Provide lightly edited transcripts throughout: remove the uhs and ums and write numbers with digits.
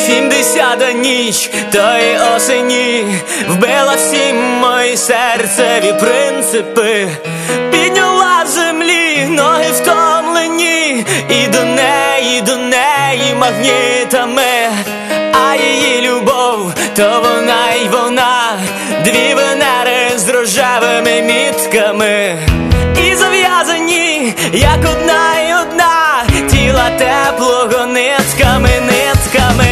70-та ніч тої осені вбила всі мої серцеві принципи, підняла з землі ноги втомлені, і до неї магнітами. А її любов, то вона й вона, дві Венери з рожевими мітками, і зав'язані, як одна й одна, тіла теплого нитками, нитками.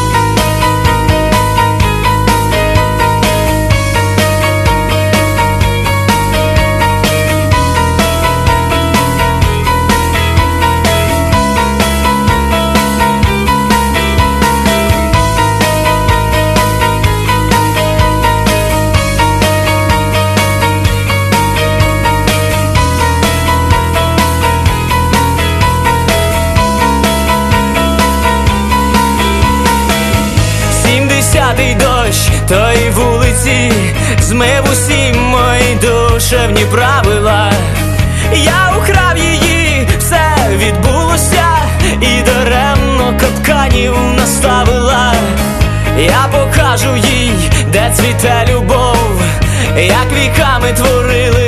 Десятий дощ тої вулиці змив усі мої душевні правила. Я украв її, все відбулося, і даремно капканів наставила. Я покажу їй, де цвіте любов, як віками творили